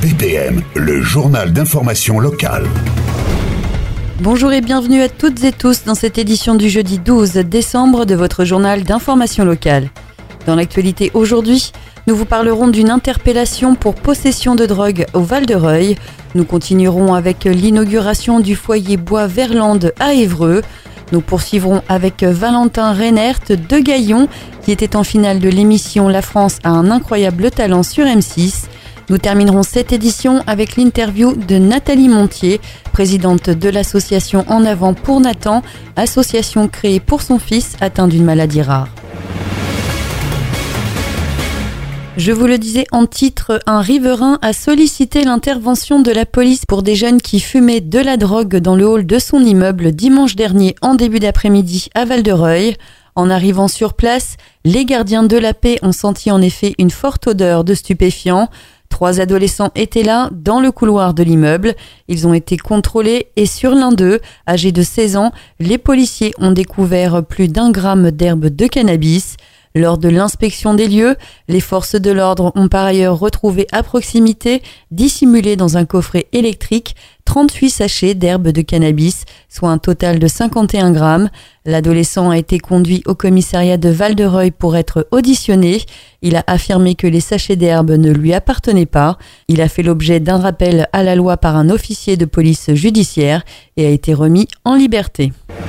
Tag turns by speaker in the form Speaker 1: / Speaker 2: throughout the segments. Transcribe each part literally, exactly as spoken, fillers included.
Speaker 1: B P M, le journal d'information locale.
Speaker 2: Bonjour et bienvenue à toutes et tous dans cette édition du jeudi douze décembre de votre journal d'information locale. Dans l'actualité aujourd'hui, nous vous parlerons d'une interpellation pour possession de drogue au Val-de-Reuil. Nous continuerons avec l'inauguration du foyer Bois Verlande à Évreux. Nous poursuivrons avec Valentin Reinert de Gaillon, qui était en finale de l'émission La France a un incroyable talent sur M six. Nous terminerons cette édition avec l'interview de Nathalie Montier, présidente de l'association En Avant pour Nathan, association créée pour son fils atteint d'une maladie rare. Je vous le disais en titre, un riverain a sollicité l'intervention de la police pour des jeunes qui fumaient de la drogue dans le hall de son immeuble dimanche dernier en début d'après-midi à Val-de-Reuil. En arrivant sur place, les gardiens de la paix ont senti en effet une forte odeur de stupéfiants. Trois adolescents étaient là, dans le couloir de l'immeuble. Ils ont été contrôlés et sur l'un d'eux, âgé de seize ans, les policiers ont découvert plus d'un gramme d'herbe de cannabis. Lors de l'inspection des lieux, les forces de l'ordre ont par ailleurs retrouvé à proximité, dissimulés dans un coffret électrique, trente-huit sachets d'herbe de cannabis, soit un total de cinquante et un grammes. L'adolescent a été conduit au commissariat de Val-de-Reuil pour être auditionné. Il a affirmé que les sachets d'herbe ne lui appartenaient pas. Il a fait l'objet d'un rappel à la loi par un officier de police judiciaire et a été remis en liberté.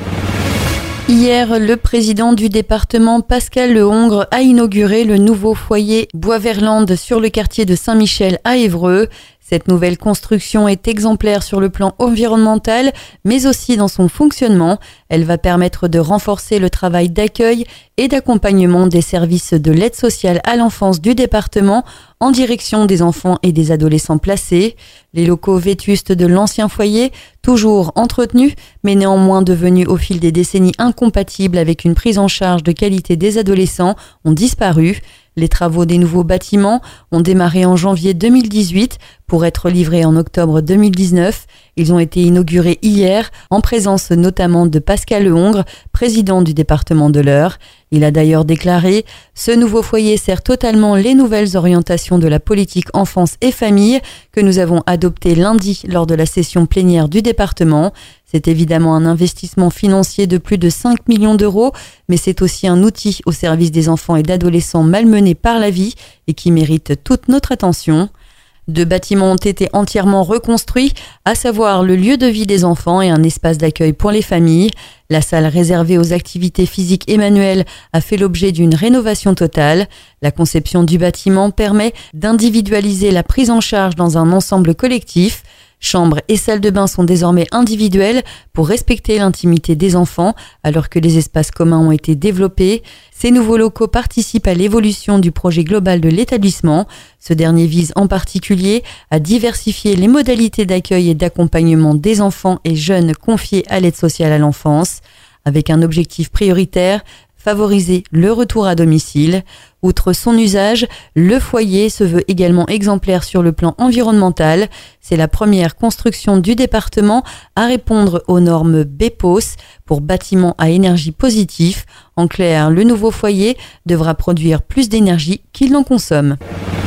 Speaker 2: Hier, le président du département, Pascal Lehongre, a inauguré le nouveau foyer Bois Verlande sur le quartier de Saint-Michel à Évreux. Cette nouvelle construction est exemplaire sur le plan environnemental, mais aussi dans son fonctionnement. Elle va permettre de renforcer le travail d'accueil et d'accompagnement des services de l'aide sociale à l'enfance du département en direction des enfants et des adolescents placés. Les locaux vétustes de l'ancien foyer, toujours entretenus, mais néanmoins devenus au fil des décennies incompatibles avec une prise en charge de qualité des adolescents, ont disparu. Les travaux des nouveaux bâtiments ont démarré en janvier deux mille dix-huit pour être livrés en octobre deux mille dix-neuf. Ils ont été inaugurés hier en présence notamment de Pascal Lehongre, président du département de l'Eure. Il a d'ailleurs déclaré « Ce nouveau foyer sert totalement les nouvelles orientations de la politique enfance et famille que nous avons adoptées lundi lors de la session plénière du département. C'est évidemment un investissement financier de plus de cinq millions d'euros, mais c'est aussi un outil au service des enfants et d'adolescents malmenés par la vie et qui mérite toute notre attention. » Deux bâtiments ont été entièrement reconstruits, à savoir le lieu de vie des enfants et un espace d'accueil pour les familles. La salle réservée aux activités physiques et manuelles a fait l'objet d'une rénovation totale. La conception du bâtiment permet d'individualiser la prise en charge dans un ensemble collectif. Chambres et salles de bain sont désormais individuelles pour respecter l'intimité des enfants alors que les espaces communs ont été développés. Ces nouveaux locaux participent à l'évolution du projet global de l'établissement. Ce dernier vise en particulier à diversifier les modalités d'accueil et d'accompagnement des enfants et jeunes confiés à l'aide sociale à l'enfance, avec un objectif prioritaire, favoriser le retour à domicile. Outre son usage, le foyer se veut également exemplaire sur le plan environnemental. C'est la première construction du département à répondre aux normes B P O S pour bâtiments à énergie positive. En clair, le nouveau foyer devra produire plus d'énergie qu'il n'en consomme.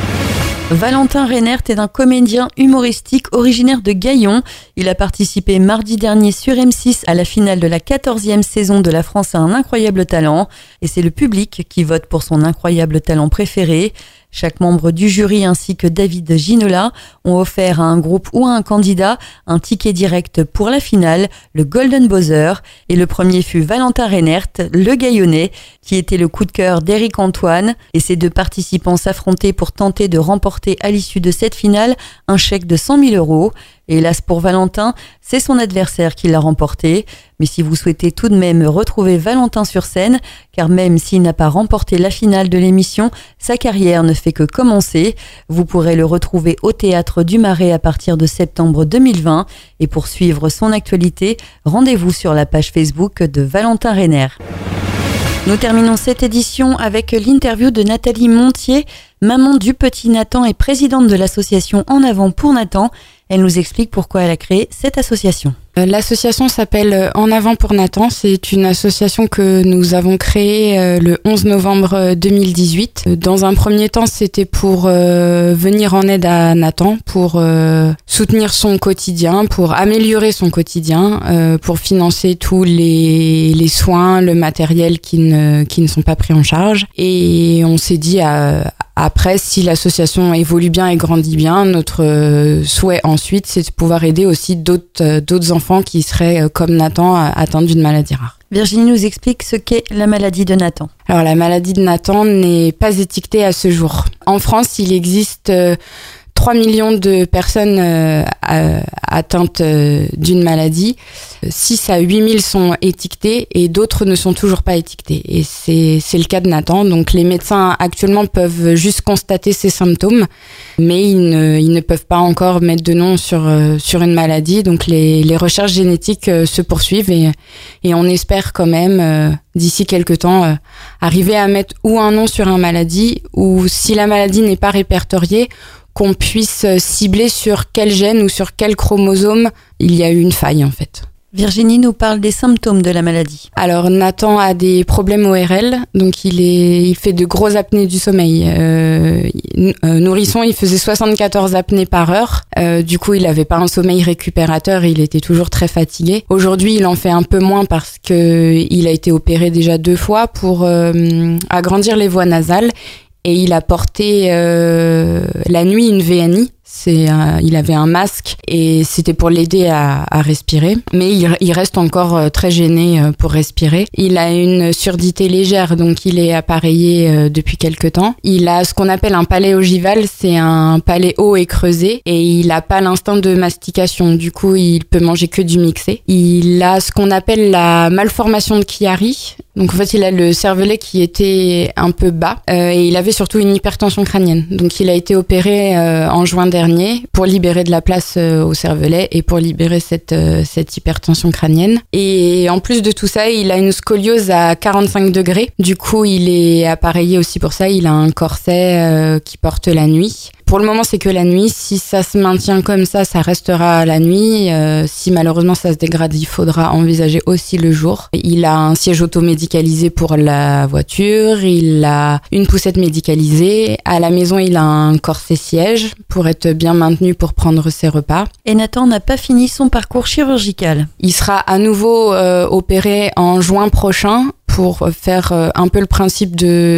Speaker 2: Valentin Reinert est un comédien humoristique originaire de Gaillon. Il a participé mardi dernier sur M six à la finale de la quatorzième saison de La France a un incroyable talent. Et c'est le public qui vote pour son incroyable talent préféré. Chaque membre du jury ainsi que David Ginola ont offert à un groupe ou à un candidat un ticket direct pour la finale, le Golden Buzzer. Et le premier fut Valentin Reinert, le Gaillonnais, qui était le coup de cœur d'Éric Antoine. Et ces deux participants s'affrontaient pour tenter de remporter à l'issue de cette finale un chèque de cent mille euros. Et hélas pour Valentin, c'est son adversaire qui l'a remporté. Mais si vous souhaitez tout de même retrouver Valentin sur scène, car même s'il n'a pas remporté la finale de l'émission, sa carrière ne fait que commencer. Vous pourrez le retrouver au Théâtre du Marais à partir de septembre deux mille vingt. Et pour suivre son actualité, rendez-vous sur la page Facebook de Valentin Reinert. Nous terminons cette édition avec l'interview de Nathalie Montier, maman du petit Nathan et présidente de l'association En Avant pour Nathan. Elle nous explique pourquoi elle a créé cette association.
Speaker 3: L'association s'appelle En avant pour Nathan. C'est une association que nous avons créée le onze novembre deux mille dix-huit. Dans un premier temps, c'était pour euh, venir en aide à Nathan, pour euh, soutenir son quotidien, pour améliorer son quotidien, euh, pour financer tous les, les soins, le matériel qui ne, qui ne sont pas pris en charge. Et on s'est dit à Après, si l'association évolue bien et grandit bien, notre souhait ensuite, c'est de pouvoir aider aussi d'autres, d'autres enfants qui seraient, comme Nathan, atteints d'une maladie rare.
Speaker 2: Virginie nous explique ce qu'est la maladie de Nathan.
Speaker 3: Alors, la maladie de Nathan n'est pas étiquetée à ce jour. En France, il existe trois millions de personnes euh, atteintes euh, d'une maladie. six à huit mille sont étiquetées et d'autres ne sont toujours pas étiquetées. Et c'est, c'est le cas de Nathan. Donc les médecins actuellement peuvent juste constater ces symptômes, mais ils ne, ils ne peuvent pas encore mettre de nom sur, euh, sur une maladie. Donc les, les recherches génétiques euh, se poursuivent et, et on espère quand même, euh, d'ici quelques temps, euh, arriver à mettre ou un nom sur une maladie, ou si la maladie n'est pas répertoriée, qu'on puisse cibler sur quel gène ou sur quel chromosome il y a eu une faille en fait.
Speaker 2: Virginie nous parle des symptômes de la maladie.
Speaker 3: Alors Nathan a des problèmes O R L, donc il est, il fait de grosses apnées du sommeil. Euh, nourrisson, il faisait soixante-quatorze apnées par heure. Euh, du coup, il avait pas un sommeil récupérateur, il était toujours très fatigué. Aujourd'hui, il en fait un peu moins parce que il a été opéré déjà deux fois pour euh, agrandir les voies nasales. Et il a porté euh, la nuit une V N I. C'est un, il avait un masque et c'était pour l'aider à, à respirer. Mais il, il reste encore très gêné pour respirer. Il a une surdité légère, donc il est appareillé depuis quelque temps. Il a ce qu'on appelle un palais ogival, c'est un palais haut et creusé. Et il a pas l'instinct de mastication, du coup il peut manger que du mixé. Il a ce qu'on appelle la malformation de Chiari. Donc en fait il a le cervelet qui était un peu bas euh, et il avait surtout une hypertension crânienne. Donc il a été opéré euh, en juin dernier pour libérer de la place euh, au cervelet et pour libérer cette, euh, cette hypertension crânienne. Et en plus de tout ça, il a une scoliose à quarante-cinq degrés. Du coup, il est appareillé aussi pour ça. Il a un corset euh, qui porte la nuit. Pour le moment, c'est que la nuit. Si ça se maintient comme ça, ça restera la nuit. Euh, si malheureusement ça se dégrade, il faudra envisager aussi le jour. Il a un siège automédicalisé pour la voiture. Il a une poussette médicalisée. À la maison, il a un corset siège pour être bien maintenu pour prendre ses repas.
Speaker 2: Et Nathan n'a pas fini son parcours chirurgical.
Speaker 3: Il sera à nouveau euh, opéré en juin prochain pour faire un peu le principe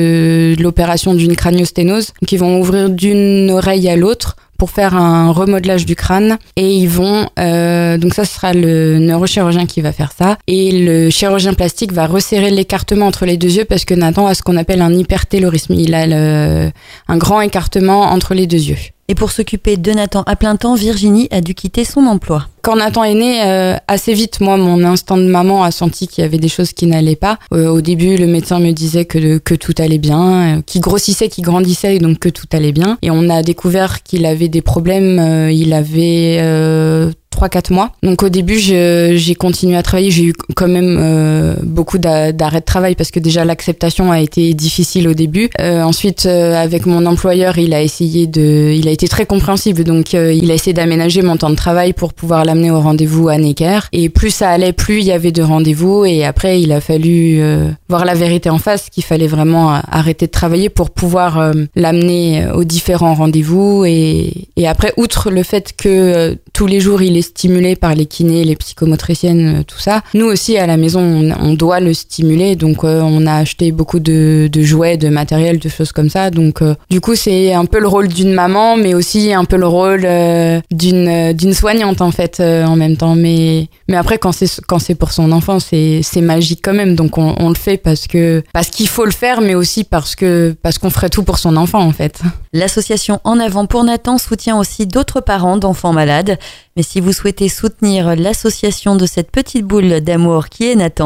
Speaker 3: de l'opération d'une craniosténose. Donc ils vont ouvrir d'une oreille à l'autre pour faire un remodelage du crâne et ils vont euh, donc ça ce sera le neurochirurgien qui va faire ça et le chirurgien plastique va resserrer l'écartement entre les deux yeux parce que Nathan a ce qu'on appelle un hypertellurisme. Il a le, un grand écartement entre les deux yeux.
Speaker 2: Et pour s'occuper de Nathan à plein temps, Virginie a dû quitter son emploi.
Speaker 3: Quand Nathan est né, euh, assez vite, moi, mon instinct de maman a senti qu'il y avait des choses qui n'allaient pas. Euh, au début, le médecin me disait que, que tout allait bien, euh, qu'il grossissait, qu'il grandissait, donc que tout allait bien. Et on a découvert qu'il avait des problèmes. Euh, il avait euh, trois quatre mois. Donc au début, je, j'ai continué à travailler. J'ai eu quand même euh, beaucoup d'a, d'arrêts de travail parce que déjà l'acceptation a été difficile au début. Euh, ensuite, euh, avec mon employeur, il a essayé de, il a été très compréhensif. Donc euh, il a essayé d'aménager mon temps de travail pour pouvoir l'amener au rendez-vous à Necker. Et plus ça allait, plus il y avait de rendez-vous. Et après, il a fallu euh, voir la vérité en face, qu'il fallait vraiment arrêter de travailler pour pouvoir euh, l'amener aux différents rendez-vous. Et, et après, outre le fait que euh, tous les jours il est stimulé par les kinés, les psychomotriciennes, tout ça. Nous aussi, à la maison, on, on doit le stimuler. Donc, euh, on a acheté beaucoup de, de jouets, de matériel, de choses comme ça. Donc, euh, du coup, c'est un peu le rôle d'une maman, mais aussi un peu le rôle euh, d'une, d'une soignante, en fait, euh, en même temps. Mais, mais après, quand c'est, quand c'est pour son enfant, c'est, c'est magique quand même. Donc, on, on le fait parce que, parce qu'il faut le faire, mais aussi parce que, parce qu'on ferait tout pour son enfant, en fait.
Speaker 2: L'association En avant pour Nathan soutient aussi d'autres parents d'enfants malades. Mais si vous souhaitez soutenir l'association de cette petite boule d'amour qui est Nathan,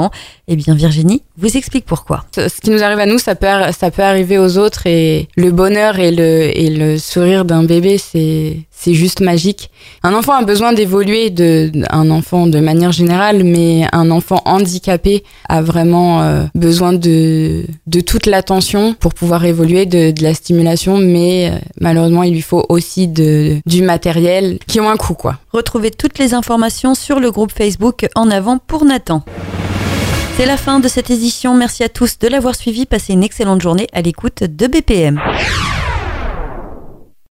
Speaker 2: Eh bien Virginie vous explique pourquoi.
Speaker 3: Ce qui nous arrive à nous, ça peut, ça peut arriver aux autres et le bonheur et le, et le sourire d'un bébé, c'est, c'est juste magique. Un enfant a besoin d'évoluer, de, un enfant de manière générale, mais un enfant handicapé a vraiment euh, besoin de, de toute l'attention pour pouvoir évoluer, de, de la stimulation, mais euh, malheureusement il lui faut aussi de, du matériel qui ont un coût, quoi.
Speaker 2: Retrouvez toutes les informations sur le groupe Facebook En Avant pour Nathan. C'est la fin de cette édition. Merci à tous de l'avoir suivi. Passez une excellente journée à l'écoute de B P M.